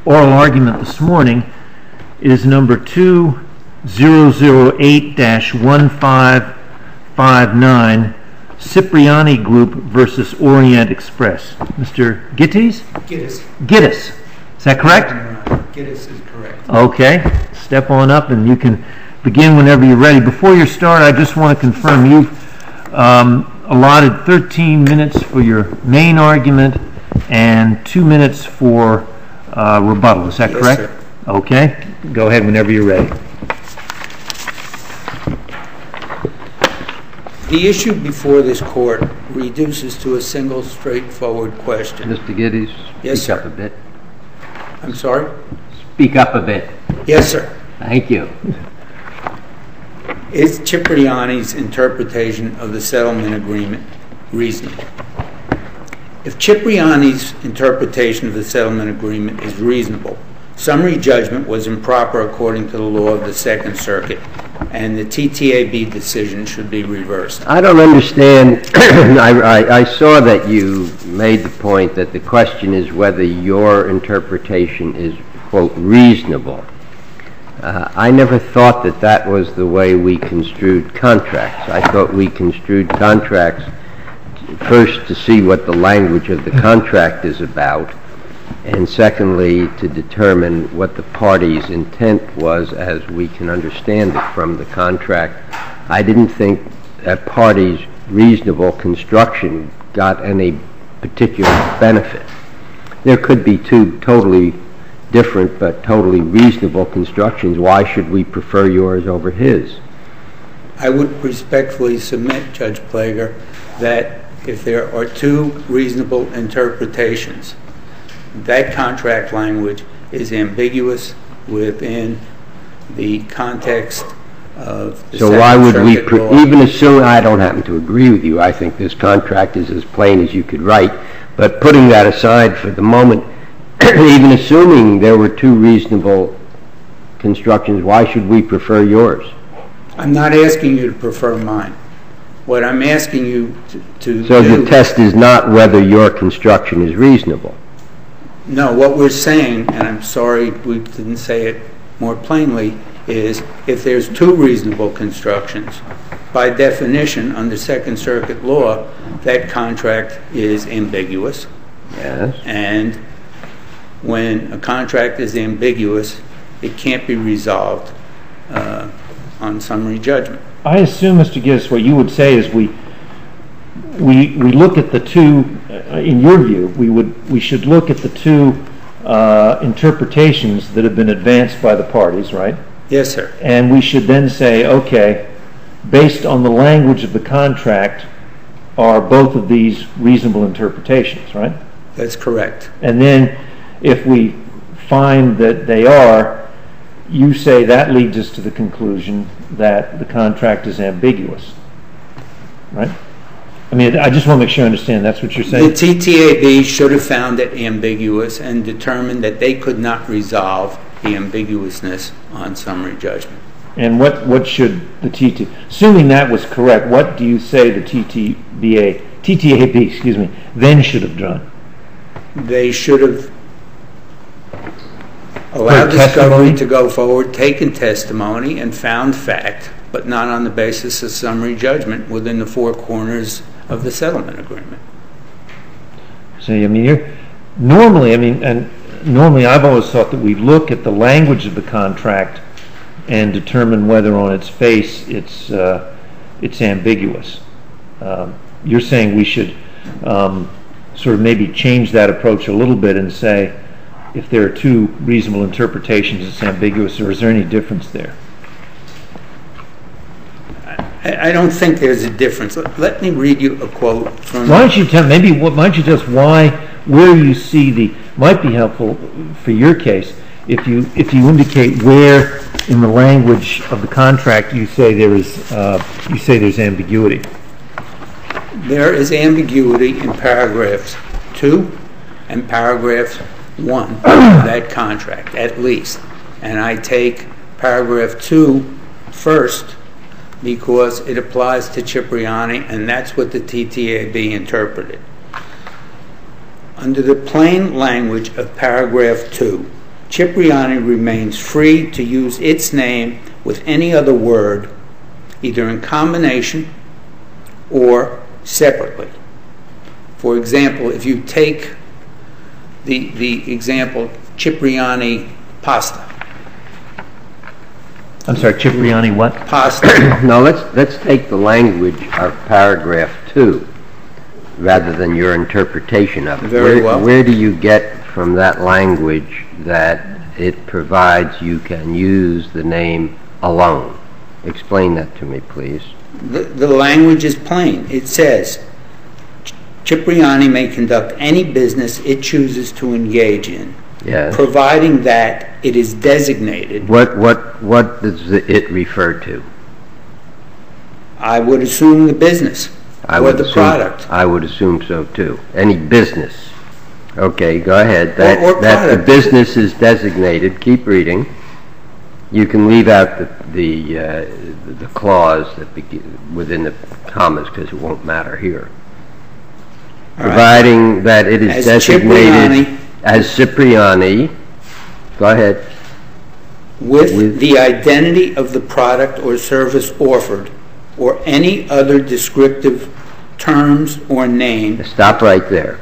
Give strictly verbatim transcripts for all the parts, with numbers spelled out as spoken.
oral argument this morning is number two thousand eight dash one five five nine, Cipriani Group versus Orient Express. Mister Gittes? Gittes. Gittes. Is that correct? Gittes is correct. Okay. Step on up and you can begin whenever you're ready. Before you start, I just want to confirm you've um, allotted thirteen minutes for your main argument and two minutes for uh, rebuttal. Is that yes, correct? Sir. Okay. Go ahead whenever you're ready. The issue before this court reduces to a single straightforward question. Mister Gittes, yes, speak sir. up a bit. I'm sorry? Speak up a bit. Yes, sir. Thank you. Is Cipriani's interpretation of the settlement agreement reasonable? If Cipriani's interpretation of the settlement agreement is reasonable, summary judgment was improper according to the law of the Second Circuit, and the T T A B decision should be reversed. I don't understand. I, I, I saw that you made the point that the question is whether your interpretation is, quote, reasonable. Uh, I never thought that that was the way we construed contracts. I thought we construed contracts first to see what the language of the contract is about, and secondly, to determine what the party's intent was as we can understand it from the contract. I didn't think a party's reasonable construction got any particular benefit. There could be two totally different but totally reasonable constructions. Why should we prefer yours over his? I would respectfully submit, Judge Plager, that if there are two reasonable interpretations, that contract language is ambiguous within the context of the So why would we, pre- even assume, I don't happen to agree with you, I think this contract is as plain as you could write, but putting that aside for the moment, even assuming there were two reasonable constructions, why should we prefer yours? I'm not asking you to prefer mine. What I'm asking you to, to so do... So the test is not whether your construction is reasonable. No, what we're saying, and I'm sorry we didn't say it more plainly, is if there's two reasonable constructions, by definition, under Second Circuit law, that contract is ambiguous. Yes. And when a contract is ambiguous, it can't be resolved uh, on summary judgment. I assume, Mister Gittes, what you would say is we we we look at the two. Uh, in your view, we would we should look at the two uh, interpretations that have been advanced by the parties, right? Yes, sir. And we should then say, okay, based on the language of the contract, are both of these reasonable interpretations, right? That's correct. And then, if we find that they are, you say that leads us to the conclusion that the contract is ambiguous, right? I mean, I just want to make sure I understand. That's what you're saying? The T T A B should have found it ambiguous and determined that they could not resolve the ambiguousness on summary judgment. And what, what should the T T... Assuming that was correct, what do you say the T T B A, T T A B, excuse me, then should have done? They should have allowed discovery to go forward, taken testimony, and found fact, but not on the basis of summary judgment within the four corners of the settlement agreement. So, I mean, you're, normally, I mean, and normally I've always thought that we look at the language of the contract and determine whether on its face it's uh, it's ambiguous. Um, you're saying we should um, sort of maybe change that approach a little bit and say, if there are two reasonable interpretations, it's ambiguous, or is there any difference there? I, I don't think there's a difference. Let, let me read you a quote from... Why don't you tell maybe why don't you tell us why, where you see the, might be helpful for your case, if you if you indicate where in the language of the contract you say there is uh, you say there's ambiguity. There is ambiguity in paragraphs two and paragraph one of that contract, at least. And I take paragraph two first because it applies to Cipriani, and that's what the T T A B interpreted. Under the plain language of paragraph two, Cipriani remains free to use its name with any other word, either in combination or separately. For example, if you take the, the example Cipriani pasta. I'm sorry, Cipriani what? Pasta. Now let's let's take the language of paragraph two rather than your interpretation of it. Very where, well. Where do you get from that language that it provides you can use the name alone? Explain that to me, please. The, the language is plain. It says, Cipriani may conduct any business it chooses to engage in, Yes. providing that it is designated. What what what does it refer to? I would assume the business I or would the assume, product. I would assume so too. Any business. Okay, go ahead. That, or that the product. business is designated. Keep reading. You can leave out the the, uh, the clause that be, within the commas because it won't matter here. All right. Providing that it is As designated Cipriani, as Cipriani. Go ahead. with, with- the identity of the product or service offered, or any other descriptive terms or name. Stop right there.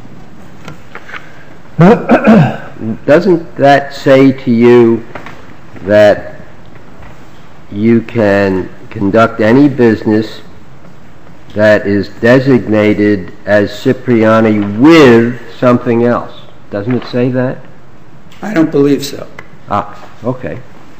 Doesn't that say to you that you can conduct any business that is designated as Cipriani with something else? Doesn't it say that? I don't believe so. Ah, okay.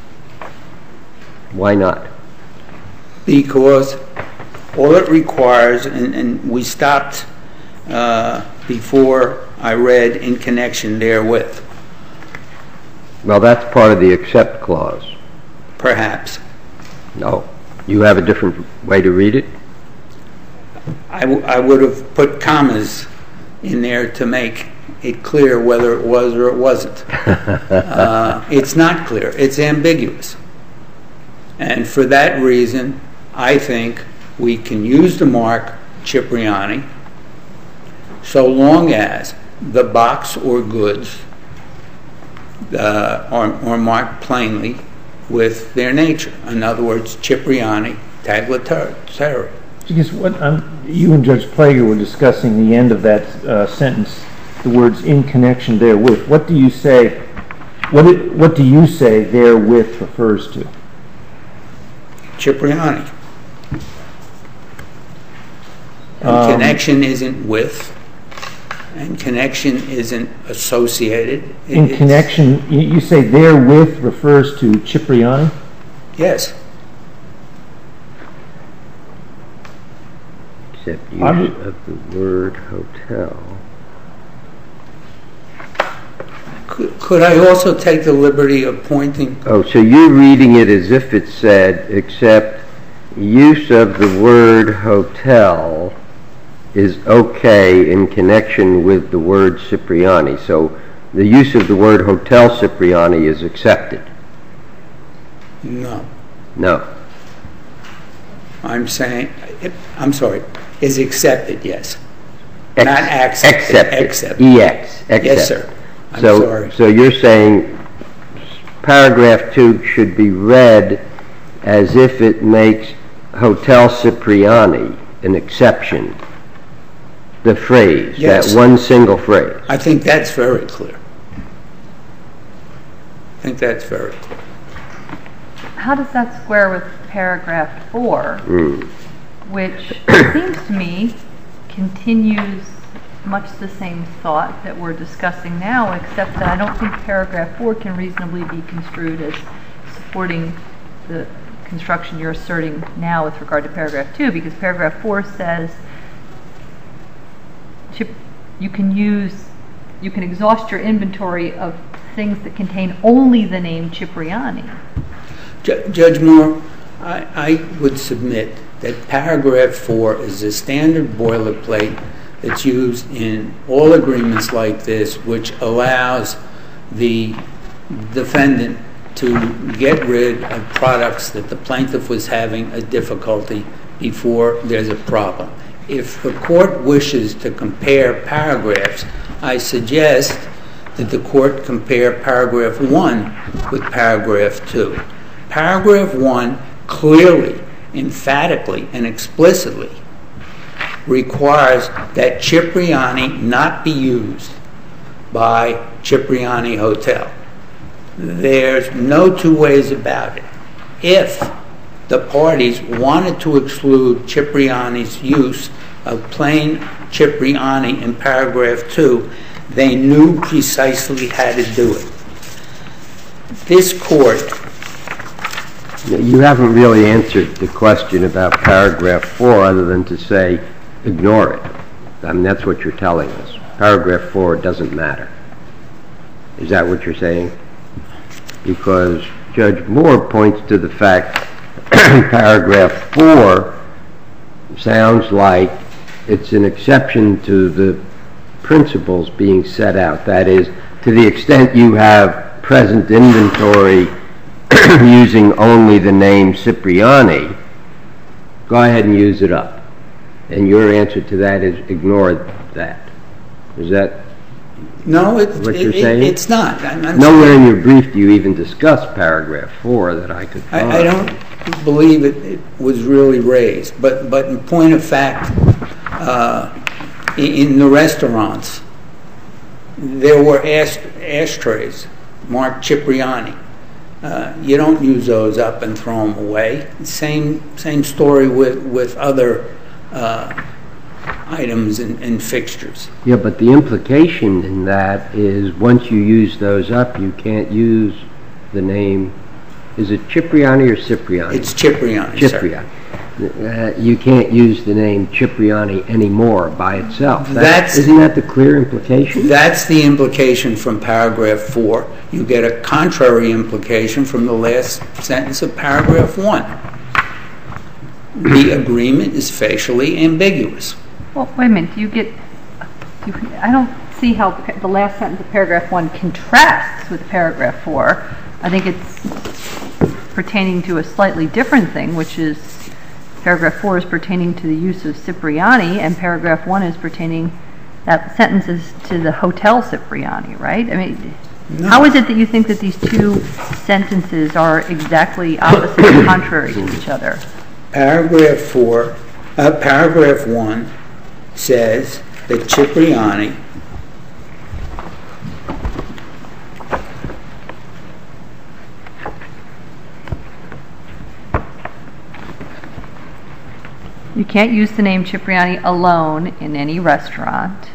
Why not? Because all it requires, and, and we stopped uh, before I read in connection therewith, Well, that's part of the accept clause. perhaps. No. You have a different way to read it? I, w- I would have put commas in there to make it clear whether it was or it wasn't. uh, it's not clear. It's ambiguous. And for that reason, I think we can use the mark Cipriani so long as the box or goods uh, are, are marked plainly with their nature. In other words, Cipriani Tagliatelle. Because what um, you and Judge Plager were discussing the end of that uh, sentence, the words "in connection therewith." What do you say? What it, what do you say therewith refers to? Cipriani. And Um, connection isn't with, and connection isn't associated. It- In it's- connection, you, you say therewith refers to Cipriani. Yes. Except use I would- of the word hotel. Could, could I also take the liberty of pointing? Oh, so you're reading it as if it said, except use of the word hotel is okay in connection with the word Cipriani. So the use of the word hotel Cipriani is accepted. No. No. I'm saying, I'm sorry, is accepted, yes. Ex- Not accepted. Accepted. Accepted. E X. Accept. Yes, sir. I'm so, sorry. So you're saying paragraph two should be read as if it makes Hotel Cipriani an exception. The phrase, Yes. that one single phrase. I think that's very clear. I think that's very clear. How does that square with paragraph four, Mm. which it seems to me continues much the same thought that we're discussing now, except that I don't think paragraph four can reasonably be construed as supporting the construction you're asserting now with regard to paragraph two, because paragraph four says Chip, you can use, you can exhaust your inventory of things that contain only the name Cipriani. Ju- Judge Moore, I, I would submit that paragraph four is a standard boilerplate that's used in all agreements like this, which allows the defendant to get rid of products that the plaintiff was having a difficulty before there's a problem. If the court wishes to compare paragraphs, I suggest that the court compare paragraph one with paragraph two. Paragraph one clearly, emphatically, and explicitly requires that Cipriani not be used by Cipriani Hotel. There's no two ways about it. If the parties wanted to exclude Cipriani's use of plain Cipriani in paragraph two, they knew precisely how to do it. This court... You haven't really answered the question about paragraph four other than to say, ignore it. I mean, that's what you're telling us. Paragraph four doesn't matter. Is that what you're saying? Because Judge Moore points to the fact paragraph four sounds like it's an exception to the principles being set out. That is, to the extent you have present inventory using only the name Cipriani, go ahead and use it up. And your answer to that is ignore that. Is that no, it, what it, you're it, saying? it's not. I'm, I'm Nowhere in your brief do you even discuss paragraph four that I could find. I, I don't believe it, it was really raised. But, but in point of fact, uh, in, in the restaurants, there were ash, ashtrays marked Cipriani. Uh, you don't use those up and throw them away. Same same story with, with other uh, items and, and fixtures. Yeah, but the implication in that is once you use those up, you can't use the name. Is it Cipriani or Cipriani? It's Cipriani, Cipriani. Uh, you can't use the name Cipriani anymore by itself. That, That's, isn't that the clear implication? That's the implication from paragraph four. You get a contrary implication from the last sentence of paragraph one. The agreement is facially ambiguous. Well, wait a minute. You get. You, I don't see how the last sentence of paragraph one contrasts with paragraph four. I think it's pertaining to a slightly different thing, which is paragraph four is pertaining to the use of Cipriani, and paragraph one is pertaining, that sentence is to the Hotel Cipriani, right? I mean, no. How is it that you think that these two sentences are exactly opposite and contrary to each other? Paragraph four, uh, paragraph one says that Cipriani You can't use the name Cipriani alone in any restaurant.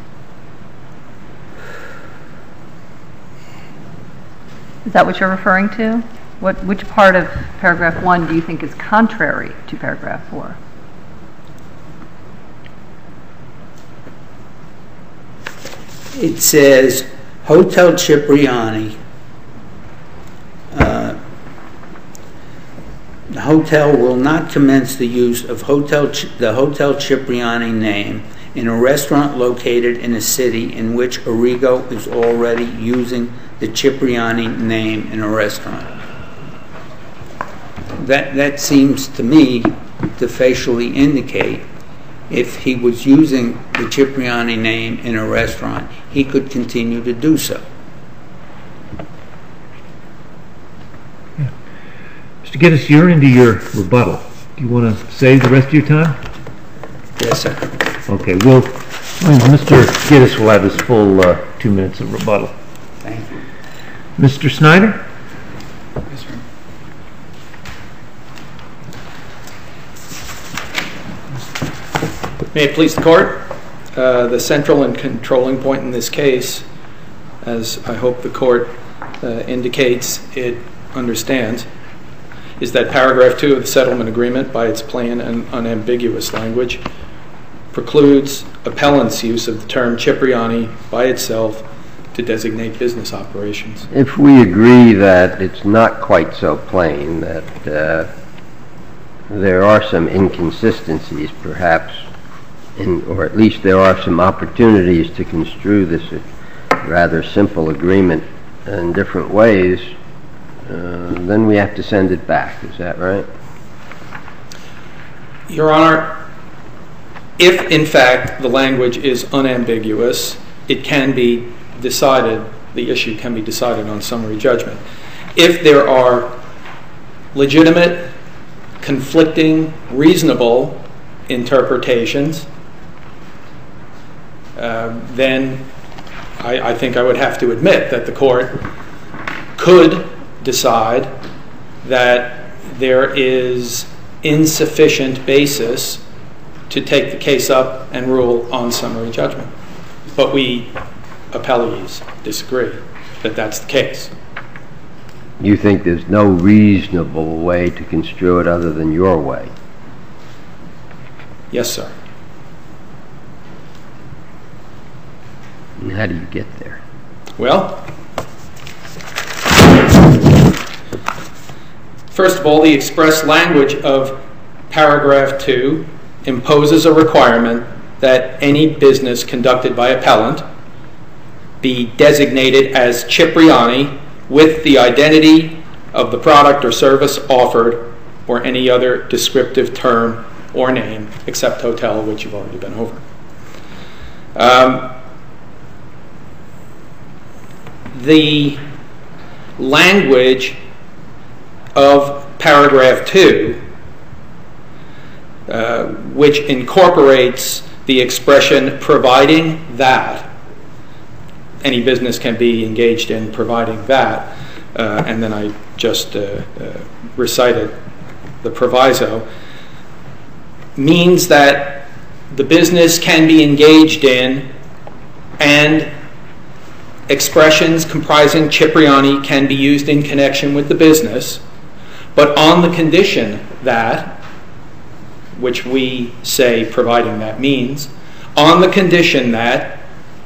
Is that what you're referring to? What, which part of paragraph one do you think is contrary to paragraph four? It says Hotel Cipriani. Uh, the hotel will not commence the use of hotel the Hotel Cipriani name in a restaurant located in a city in which Arrigo is already using the Cipriani name in a restaurant. That that seems to me to facially indicate if he was using the Cipriani name in a restaurant, he could continue to do so. Yeah. Mister Geddes, you're into your rebuttal. Do you want to save the rest of your time? Yes, sir. Okay, well, Mister Geddes will have his full uh, two minutes of rebuttal. Thank you. Mister Snyder? Yes, sir. May it please the Court, uh, the central and controlling point in this case, as I hope the Court uh, indicates it understands, is that paragraph two of the settlement agreement, by its plain and unambiguous language, precludes appellant's use of the term Cipriani by itself to designate business operations. If we agree that it's not quite so plain, that uh, there are some inconsistencies perhaps, in, or at least there are some opportunities to construe this rather simple agreement in different ways, uh, then we have to send it back. Is that right? Your Honor, if in fact the language is unambiguous, it can be decided the issue can be decided on summary judgment. If there are legitimate, conflicting, reasonable interpretations, uh, then I, I think I would have to admit that the court could decide that there is insufficient basis to take the case up and rule on summary judgment. But we appellees disagree that that's the case. You think there's no reasonable way to construe it other than your way? Yes, sir. And how do you get there? Well, first of all, the express language of paragraph two imposes a requirement that any business conducted by appellant be designated as Cipriani with the identity of the product or service offered or any other descriptive term or name except hotel, which you've already been over. Um, the language of paragraph two, uh, which incorporates the expression providing that, any business can be engaged in providing that, uh, and then I just uh, uh, recited the proviso, means that the business can be engaged in and expressions comprising Cipriani can be used in connection with the business, but on the condition that, which we say providing that means, on the condition that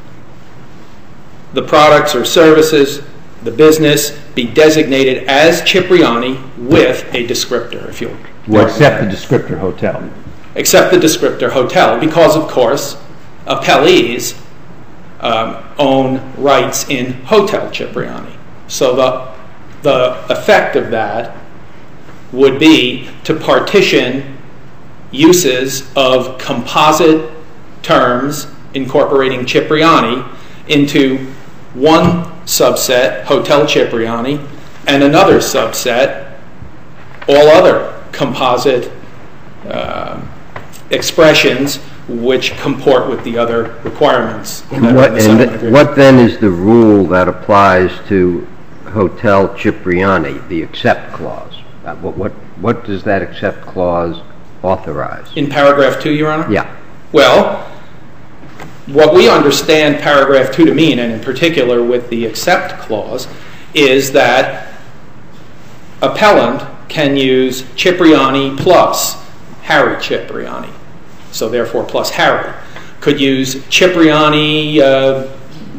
the products or services, the business, be designated as Cipriani with a descriptor, if you'll... Well, except the descriptor hotel. Except the descriptor hotel, because, of course, appellees um, own rights in Hotel Cipriani. So the, the effect of that would be to partition uses of composite terms incorporating Cipriani into one subset, Hotel Cipriani, and another subset, all other composite uh, expressions which comport with the other requirements. And, what, and th what then is the rule that applies to Hotel Cipriani, the accept clause? Uh, what, what, what does that accept clause authorize? In paragraph two, Your Honor? Yeah. Well, what we understand paragraph two to mean, and in particular with the accept clause, is that appellant can use Cipriani plus Harry Cipriani. So therefore plus Harry. Could use Cipriani uh,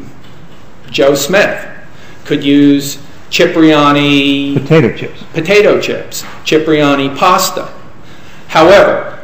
Joe Smith. Could use Cipriani Potato chips. Potato chips. Cipriani pasta. However,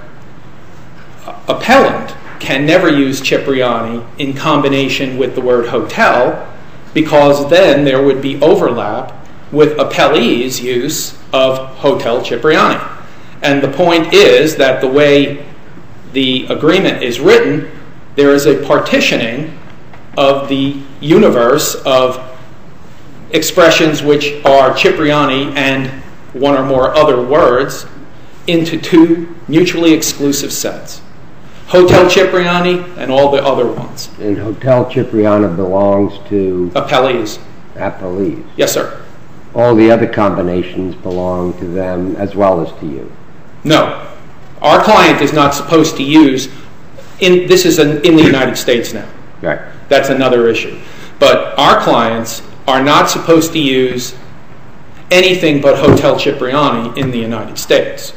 appellant can never use Cipriani in combination with the word hotel, because then there would be overlap with appellee's use of Hotel Cipriani. And the point is that the way the agreement is written, there is a partitioning of the universe of expressions which are Cipriani and one or more other words into two mutually exclusive sets. Hotel Cipriani and all the other ones. And Hotel Cipriani belongs to? Appellees. Appellees. Yes, sir. All the other combinations belong to them as well as to you? No. Our client is not supposed to use, in, this is an, in the United States now. Right. That's another issue. But our clients are not supposed to use anything but Hotel Cipriani in the United States.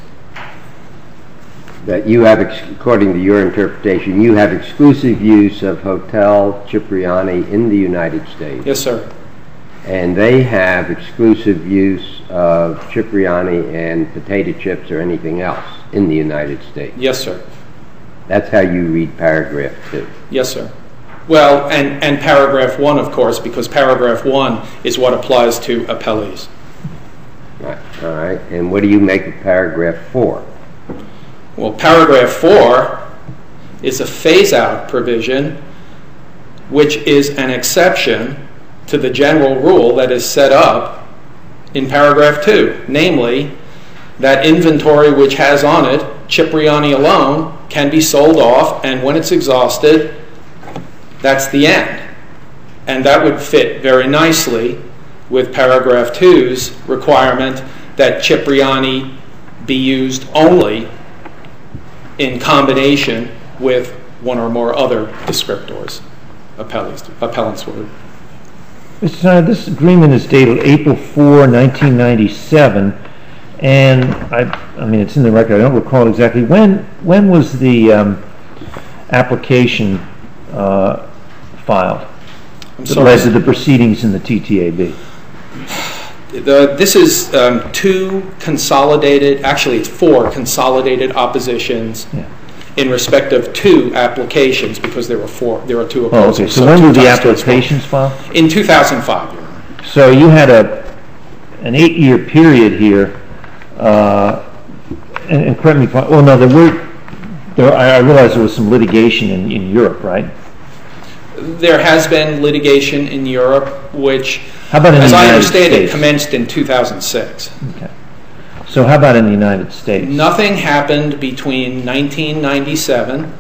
That you have, according to your interpretation, you have exclusive use of Hotel Cipriani in the United States. Yes, sir. And they have exclusive use of Cipriani and potato chips or anything else in the United States. Yes, sir. That's how you read paragraph two. Yes, sir. Well, and, and paragraph one, of course, because paragraph one is what applies to appellees. Right. All right. And what do you make of paragraph four? Well, paragraph four is a phase-out provision, which is an exception to the general rule that is set up in paragraph two, namely that inventory which has on it Cipriani alone can be sold off, and when it's exhausted, that's the end. And that would fit very nicely with paragraph two's requirement that Cipriani be used only in combination with one or more other descriptors, appellants, appellants would. Mister Snyder, this agreement is dated April fourth, nineteen ninety-seven, and I, I mean, it's in the record. I don't recall exactly when. When was the um, application uh, filed? I'm that sorry. led to the proceedings in the T T A B. The, this is um, two consolidated, actually it's four consolidated oppositions Yeah. in respect of two applications, because there were four, there were two Oh, opposers. okay. So so when two were the times two is four. applications filed? In two thousand five, Your Honor. So you had a an eight-year period here, uh, and, and correct me if I, well, no, there were, there, I I realize there was some litigation in, in Europe, right? There has been litigation in Europe, which, How about in as the I United understand it, States? commenced in two thousand six. Okay. So how about in the United States? Nothing happened between nineteen ninety-seven,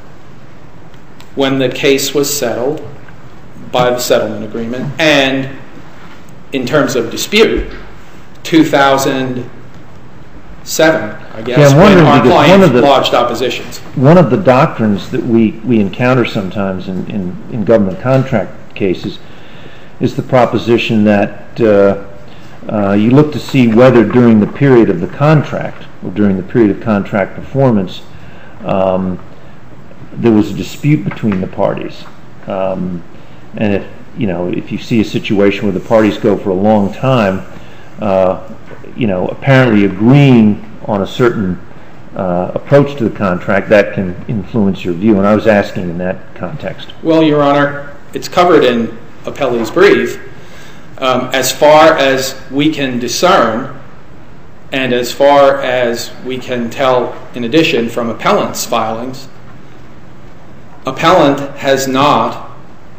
when the case was settled by the settlement agreement, and in terms of dispute, two thousand seven, I guess, Yeah, I'm when wondering our because one client of the- lodged oppositions. One of the doctrines that we, we encounter sometimes in, in, in government contract cases is the proposition that uh, uh, you look to see whether during the period of the contract or during the period of contract performance um, there was a dispute between the parties. Um, and if, you know, if you see a situation where the parties go for a long time, uh, you know, apparently agreeing on a certain uh, approach to the contract, that can influence your view. And I was asking in that context. Well, Your Honor, it's covered in Appellee's brief. Um, as far as we can discern, and as far as we can tell in addition from appellant's filings, appellant has not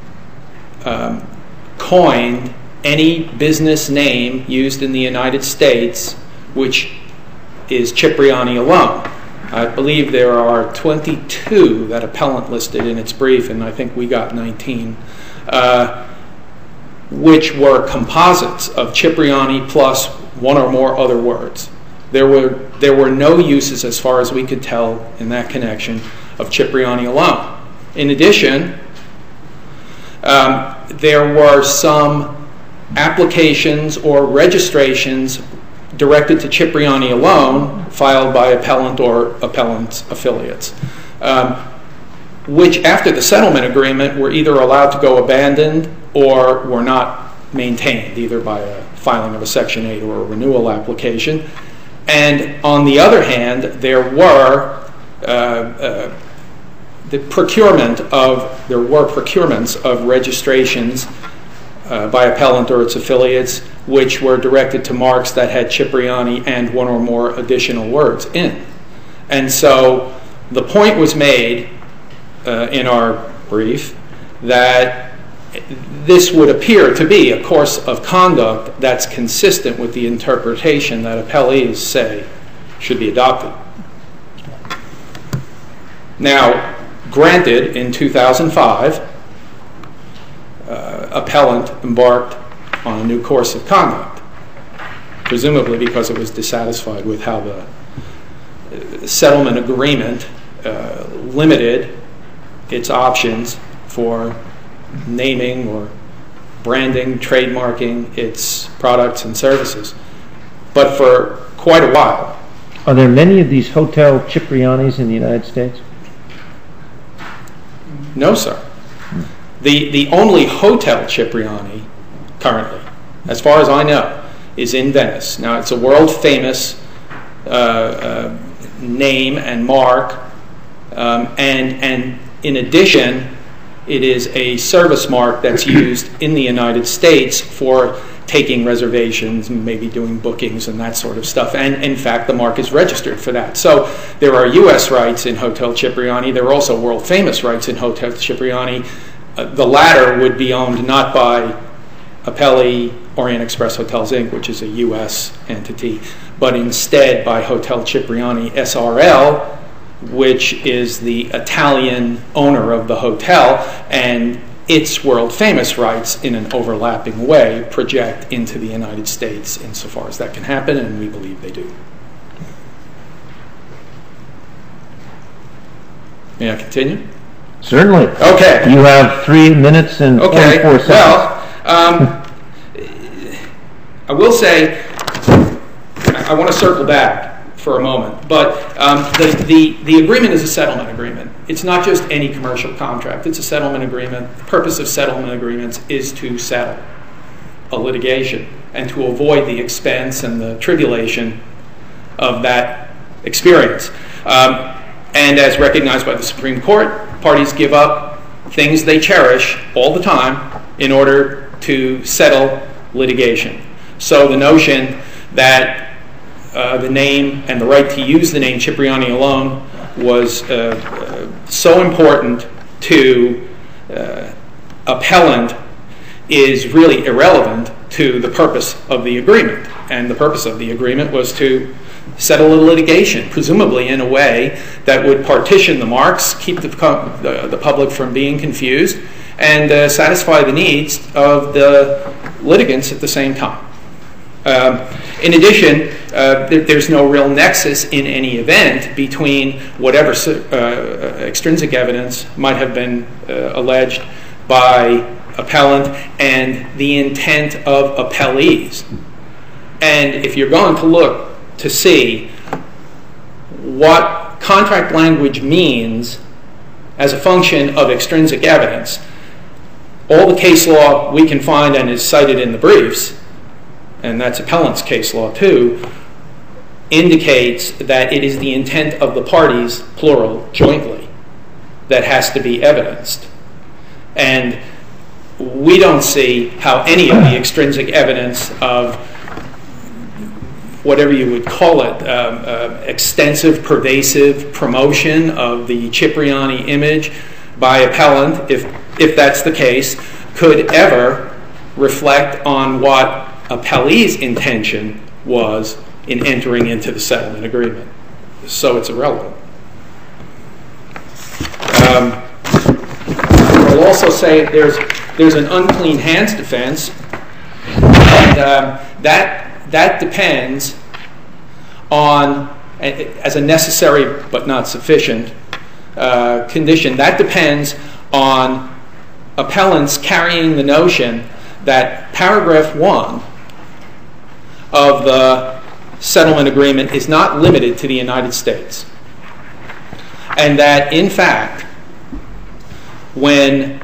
um, coined any business name used in the United States which is Cipriani alone. I believe there are twenty-two that appellant listed in its brief, and I think we got nineteen, uh, which were composites of Cipriani plus one or more other words. There were, there were no uses, as far as we could tell in that connection, of Cipriani alone. In addition, um, there were some applications or registrations directed to Cipriani alone, filed by appellant or appellant's affiliates, um, which after the settlement agreement were either allowed to go abandoned or were not maintained, either by a filing of a Section eight or a renewal application. And on the other hand, there were uh, uh, the procurement of, there were procurements of registrations uh, by appellant or its affiliates, which were directed to marks that had Cipriani and one or more additional words in. And so the point was made uh, in our brief that this would appear to be a course of conduct that's consistent with the interpretation that appellees say should be adopted. Now, granted, in two thousand five, uh, appellant embarked on a new course of conduct, presumably because it was dissatisfied with how the settlement agreement uh, limited its options for naming or branding, trademarking its products and services. But for quite a while. Are there many of these Hotel Ciprianis in the United States? No, sir. The, the only Hotel Cipriani currently, as far as I know, is in Venice. Now, it's a world-famous uh, uh, name and mark, um, and, and in addition, it is a service mark that's used in the United States for taking reservations, maybe doing bookings and that sort of stuff. And in fact, the mark is registered for that. So there are U S rights in Hotel Cipriani. There are also world-famous rights in Hotel Cipriani. Uh, the latter would be owned not by appellee Orient Express Hotels Incorporated, which is a U S entity, but instead by Hotel Cipriani S R L, which is the Italian owner of the hotel, and its world-famous rights in an overlapping way project into the United States insofar as that can happen, and we believe they do. May I continue? Certainly. Okay. You have three minutes and Okay. twenty-four seconds. Well, um, I will say, I want to circle back for a moment, but um, the, the, the agreement is a settlement agreement. It's not just any commercial contract. It's a settlement agreement. The purpose of settlement agreements is to settle a litigation and to avoid the expense and the tribulation of that experience. Um, and as recognized by the Supreme Court, parties give up things they cherish all the time in order to settle litigation. So the notion that uh, the name and the right to use the name Cipriani alone was uh, uh, so important to uh, appellant is really irrelevant to the purpose of the agreement. And the purpose of the agreement was to settle a litigation, presumably in a way that would partition the marks, keep the, the, the public from being confused, and uh, satisfy the needs of the litigants at the same time. Um, in addition, uh, there, there's no real nexus in any event between whatever uh, extrinsic evidence might have been uh, alleged by appellant and the intent of appellees. And if you're going to look to see what contract language means as a function of extrinsic evidence, all the case law we can find and is cited in the briefs, and that's appellant's case law too, indicates that it is the intent of the parties, plural, jointly, that has to be evidenced. And we don't see how any of the extrinsic evidence of whatever you would call it, um, uh, extensive, pervasive promotion of the Cipriani image by appellant, if, if that's the case, could ever reflect on what appellee's intention was in entering into the settlement agreement. So it's irrelevant. Um, I'll also say there's, there's an unclean hands defense, and um, that That depends on, as a necessary but not sufficient uh, condition, that depends on appellants carrying the notion that paragraph one of the settlement agreement is not limited to the United States. And that, in fact, when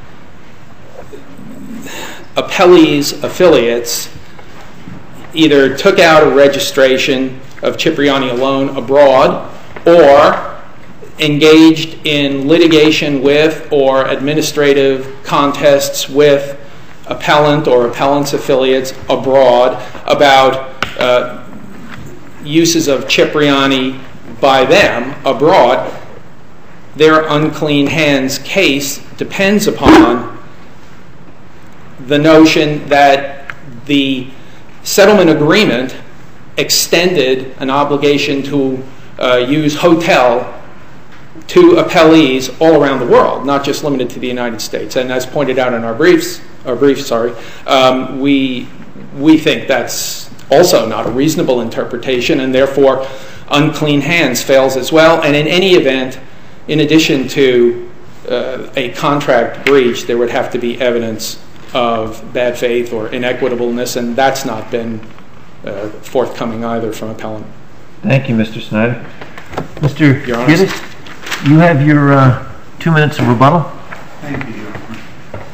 appellees' affiliates either took out a registration of Cipriani alone abroad or engaged in litigation with or administrative contests with appellant or appellant's affiliates abroad about uh, uses of Cipriani by them abroad, their unclean hands case depends upon the notion that the settlement agreement extended an obligation to uh, use hotel to appellees all around the world, not just limited to the United States. And as pointed out in our briefs, our briefs, sorry, um, we we think that's also not a reasonable interpretation, and therefore unclean hands fails as well. And in any event, in addition to uh, a contract breach, there would have to be evidence of bad faith or inequitableness, and that's not been uh, forthcoming either from appellant. Thank you, Mister Snyder. Mister Your Honor. Gittes, you have your uh, two minutes of rebuttal. Thank you, Your Honor.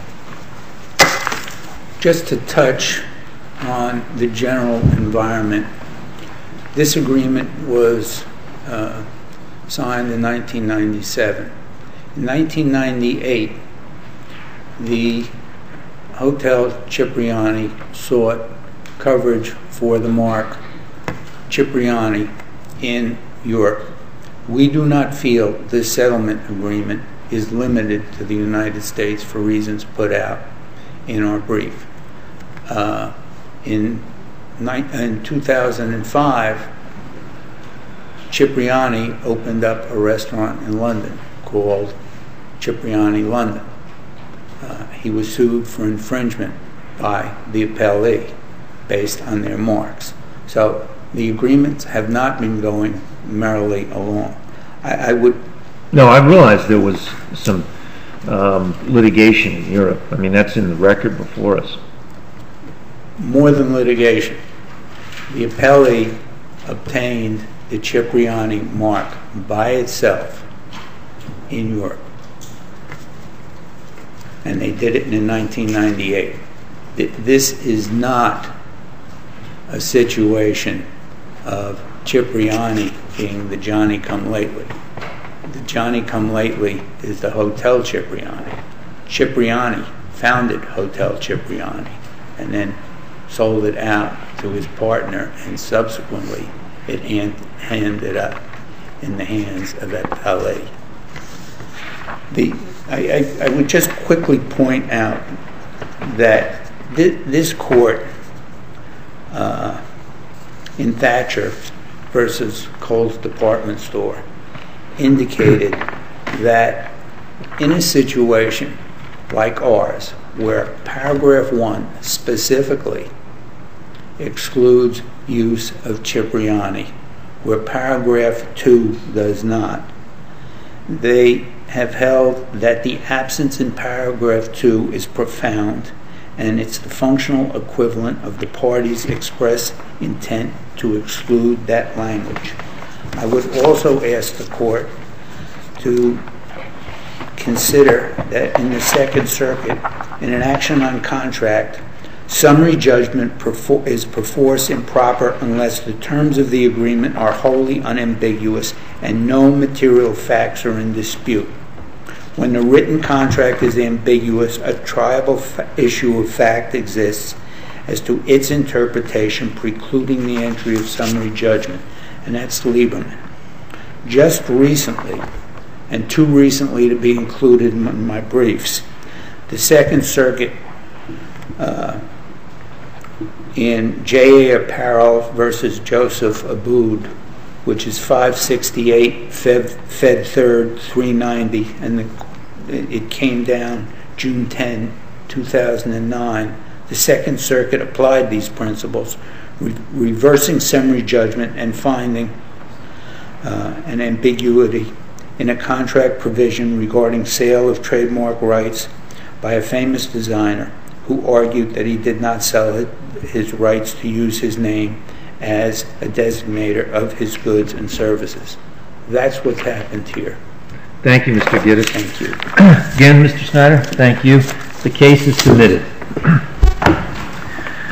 Just to touch on the general environment, this agreement was uh, signed in nineteen ninety-seven. In nineteen ninety-eight, the Hotel Cipriani sought coverage for the mark Cipriani in Europe. We do not feel this settlement agreement is limited to the United States for reasons put out in our brief. uh, in, in two thousand five, Cipriani opened up a restaurant in London called Cipriani London. Uh, he was sued for infringement by the appellee based on their marks. So the agreements have not been going merrily along. I, I would... No, I realized there was some um, litigation in Europe. I mean, that's in the record before us. More than litigation. The appellee obtained the Cipriani mark by itself in Europe. And they did it in nineteen ninety-eight. This is not a situation of Cipriani being the Johnny-come-lately. The Johnny-come-lately is the Hotel Cipriani. Cipriani founded Hotel Cipriani and then sold it out to his partner, and subsequently it ended up in the hands of that appellee. The, I, I, I would just quickly point out that th this court uh, in Thatcher versus Kohl's department store indicated that in a situation like ours, where paragraph one specifically excludes use of Cipriani, where paragraph two does not, they have held that the absence in paragraph two is profound, and it's the functional equivalent of the party's express intent to exclude that language. I would also ask the court to consider that in the Second Circuit, in an action on contract, summary judgment is perforce improper unless the terms of the agreement are wholly unambiguous and no material facts are in dispute. When the written contract is ambiguous, a triable issue of fact exists as to its interpretation, precluding the entry of summary judgment, and that's Lieberman. Just recently, and too recently to be included in my briefs, the Second Circuit uh, in J A Apparel versus Joseph Aboud, which is five sixty-eight Fed, Fed third three ninety, and the, it came down June tenth, two thousand nine. The Second Circuit applied these principles, re reversing summary judgment and finding uh, an ambiguity in a contract provision regarding sale of trademark rights by a famous designer who argued that he did not sell it, his rights to use his name as a designator of his goods and services. That's what's happened here. Thank you, Mister Gittes. Thank you. Again, Mister Snyder, thank you. The case is submitted.